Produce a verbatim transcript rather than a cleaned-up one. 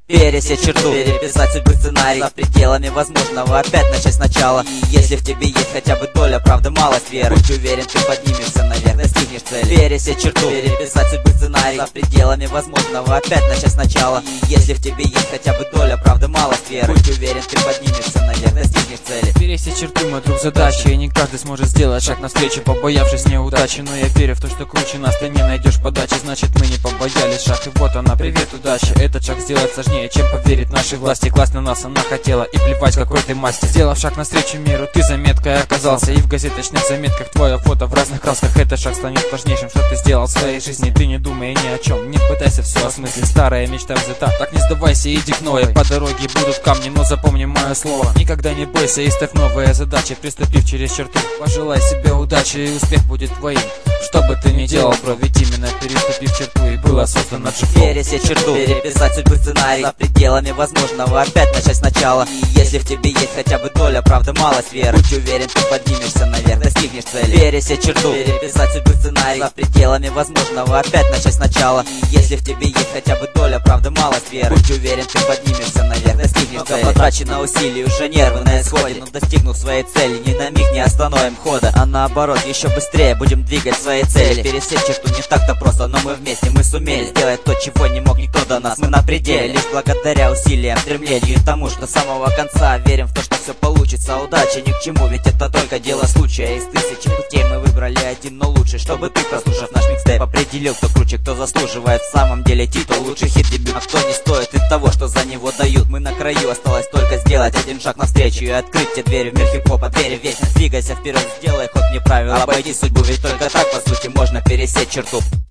Пересечь черту, переписать судьбы сценарий за пределами возможного, опять начать сначала. Если в тебе есть хотя бы доля правды, малость веры, будь уверен, ты поднимешься наверх, достигнешь цели. Пересечь черту, переписать судьбы сценарий за пределами возможного, опять начать сначала. Если в тебе есть хотя бы доля правды, малость веры, будь уверен, ты поднимешься наверх, достигнешь цели. Пересечь черту, мой друг, задача, и не каждый сможет сделать шаг навстречу, побоявшись неудачи. Но я верю в то, что круче нас ты не найдешь подачи, значит мы не побоялись шаг, и вот она, привет, удача. Этот шаг сделать сложнее, чем поверить нашей власти. Класть на нас она хотела, и плевать какой ты мастер. Сделав шаг навстречу миру, ты заметкой оказался, и в газеточных заметках твое фото в разных красках. Этот шаг станет важнейшим, что ты сделал в своей жизни. Ты не думай ни о чем, не пытайся все осмыслить. Старая мечта взята, так не сдавайся, иди к новой. По дороге будут камни, но запомни мое слово. Никогда не бойся и ставь новые задачи, приступив через черту. Пожелай себе удачи, и успех будет твоим. Что бы ты ни делал, бро, ведь именно переступив черту и было создано джи флоу. Пересечь черту, переписать судьбы сценарий за пределами возможного, опять начать сначала. Если в тебе есть хотя бы доля правды, малость веры, будь уверен, ты поднимешься наверх, достигнешь цели. Пересечь черту, переписать судьбы сценарий за пределами возможного, опять начать сначала. Если в тебе есть хотя бы доля правды, малость веры, будь уверен, ты поднимешься наверх, достигнешь цели. Потрачено усилий, уже нервы на исходе, но достигнув своей цели, ни на миг не остановим хода, а наоборот, еще быстрее будем двигать свои цели. Пересечь черту не так-то просто, но мы вместе, мы сумели сделать то, чего не мог никто до нас. Мы на пределе, лишь благодаря усилиям, стремлению и тому, что с самого конца верим в то, что все получится. Удачи ни к чему, ведь это только дело случая. Из тысячи путей мы выбрали один, но лучший, чтобы ты, прослушав наш микстейп, определил, кто круче, кто заслуживает в самом деле титул. Лучший хит дебют, а кто не стоит и того, что за него дают. Мы на краю, осталось только сделать один шаг навстречу и открыть те двери в мир хип-хопа, двери в вечность. Двигайся вперед, сделай ход, не правил, обойди судьбу, ведь только так, по сути, можно пересечь черту.